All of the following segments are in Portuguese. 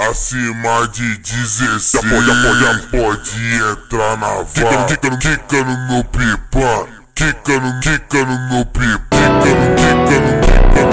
acima de 16 pode entrar na vara. Quica no meu pipa, quica no meu pipa, quica no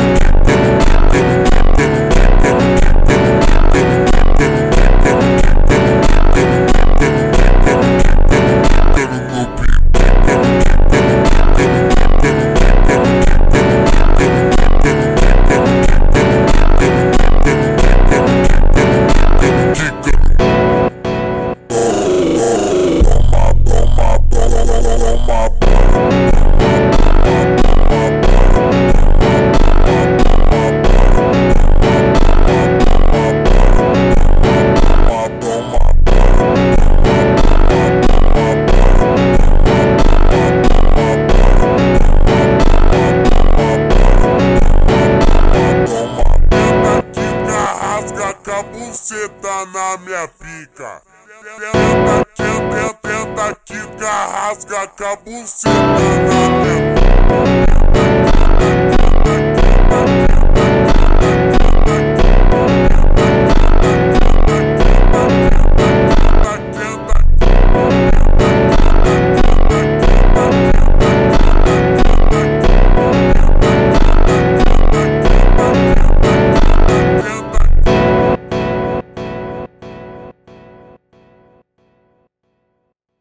buceta na minha pica. Tenta, quica, rasga com a buceta na minha pica.